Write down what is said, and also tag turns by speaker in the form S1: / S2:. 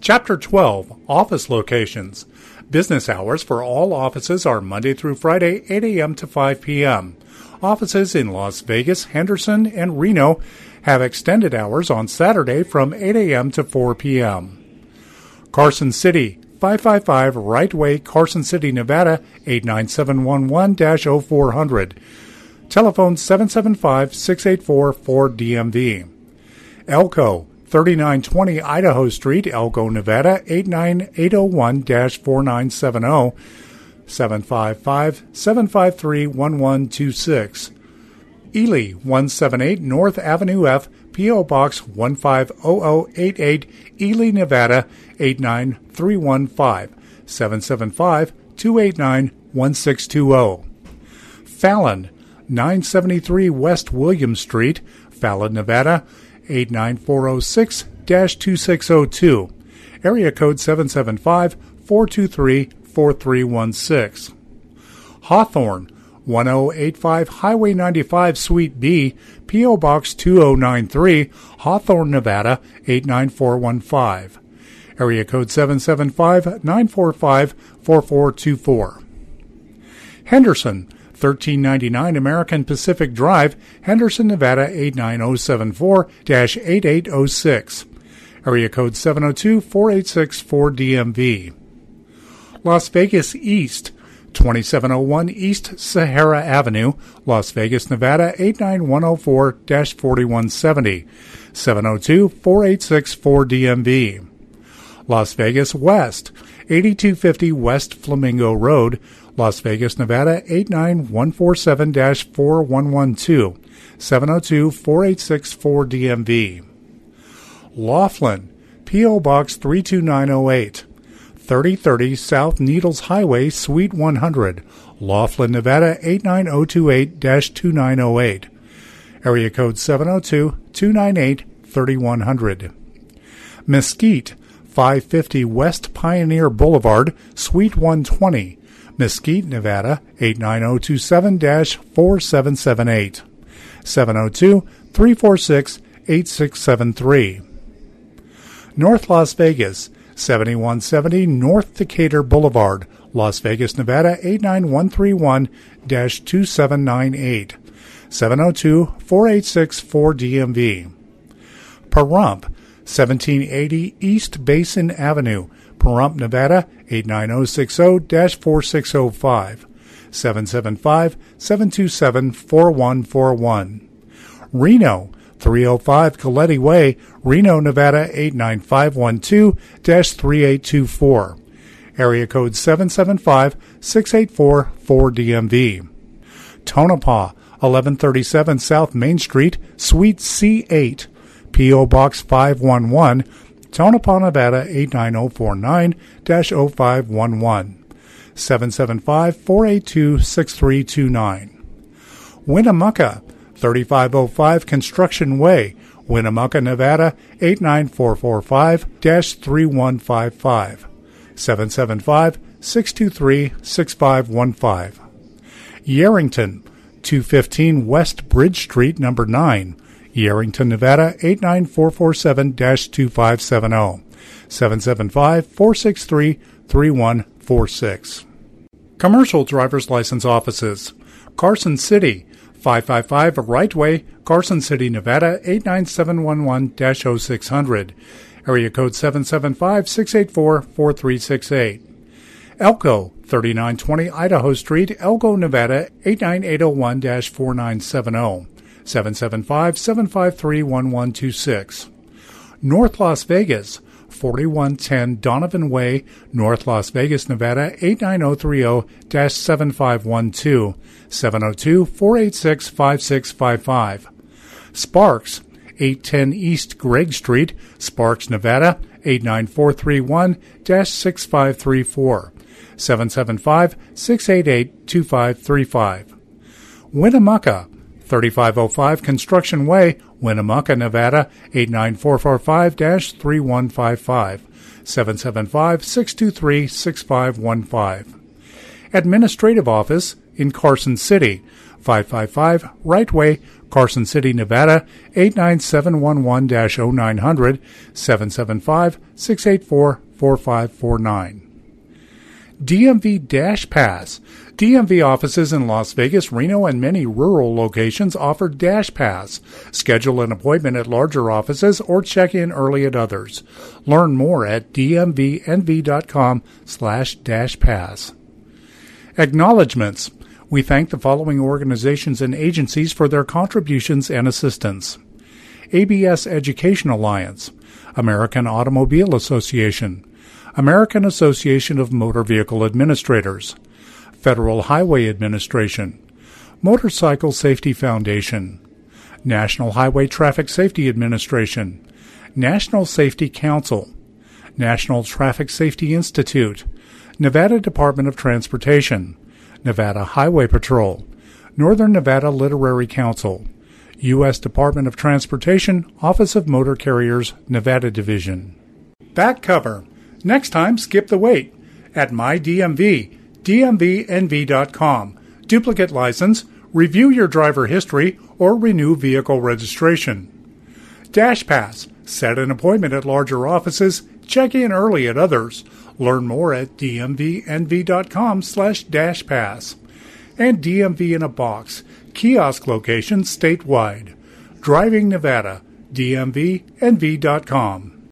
S1: Chapter 12, Office Locations. Business hours for all offices are Monday through Friday, 8 a.m. to 5 p.m. Offices in Las Vegas, Henderson, and Reno have extended hours on Saturday from 8 a.m. to 4 p.m. Carson City, 555 Right Way, Carson City, Nevada, 89711-0400. Telephone 775-684-4DMV. Elko, 3920 Idaho Street, Elko, Nevada, 89801-4970, 755-753-1126. Ely, 178 North Avenue F, P.O. Box 150088, Ely, Nevada, 89315, 775-289-1620. Fallon, 973 West William Street, Fallon, Nevada, 89406-2602. Area code 775-423-4316. Hawthorne, 1085 Highway 95 Suite B, P.O. Box 2093, Hawthorne, Nevada, 89415. Area code 775-945-4424. Henderson, 1399 American Pacific Drive, Henderson, Nevada, 89074-8806. Area code 702-486-4DMV. Las Vegas East, 2701 East Sahara Avenue, Las Vegas, Nevada, 89104-4170, 702-486-4DMV. Las Vegas West, 8250 West Flamingo Road, Las Vegas, Nevada, 89147-4112, 702-486-4DMV. Laughlin, P.O. Box 32908, 3030 South Needles Highway, Suite 100, Laughlin, Nevada, 89028-2908. Area code 702-298-3100. Mesquite, 550 West Pioneer Boulevard, Suite 120, Mesquite, Nevada, 89027-4778, 702-346-8673. North Las Vegas, 7170 North Decatur Boulevard, Las Vegas, Nevada, 89131-2798, 702-486-4DMV. Pahrump, 1780 East Basin Avenue, Pahrump, Nevada, 89060-4605, 775-727-4141. Reno, 305 Coletti Way, Reno, Nevada, 89512-3824. Area code 775-684-4DMV. Tonopah, 1137 South Main Street, Suite C8, P.O. Box 511, Tonopah, Nevada, 89049-0511, 775-482-6329. Winnemucca, 3505 Construction Way, Winnemucca, Nevada, 89445-3155, 775-623-6515. Yarrington, 215 West Bridge Street, number 9, Yarrington, Nevada, 89447-2570, 775-463-3146. Commercial driver's license offices. Carson City, 555 Right Way, Carson City, Nevada, 89711-0600. Area code 775-684-4368. Elko, 3920 Idaho Street, Elko, Nevada, 89801-4970, 775-753-1126. North Las Vegas, 4110 Donovan Way, North Las Vegas, Nevada, 89030-7512, 702-486-5655. Sparks, 810 East Gregg Street, Sparks, Nevada, 89431-6534, 775-688-2535. Winnemucca, 3505 Construction Way, Winnemucca, Nevada, 89445-3155, 775-623-6515. Administrative Office, in Carson City. 555 Right Way, Carson City, Nevada, 89711-0900, 775-684-4549. DMV Dash Pass. DMV offices in Las Vegas, Reno, and many rural locations offer Dash Pass. Schedule an appointment at larger offices or check in early at others. Learn more at dmvnv.com/dash-pass. Acknowledgements. We thank the following organizations and agencies for their contributions and assistance: ABS Education Alliance, American Automobile Association, American Association of Motor Vehicle Administrators, Federal Highway Administration, Motorcycle Safety Foundation, National Highway Traffic Safety Administration, National Safety Council, National Traffic Safety Institute, Nevada Department of Transportation, Nevada Highway Patrol, Northern Nevada Literary Council, U.S. Department of Transportation, Office of Motor Carriers, Nevada Division. Back cover. Next time, skip the wait. At MyDMV, dmvnv.com. Duplicate license, review your driver history, or renew vehicle registration. Dash Pass. Set an appointment at larger offices. Check in early at others. Learn more at dmvnv.com/dash-pass. And DMV in a Box. Kiosk locations statewide. Driving Nevada. dmvnv.com.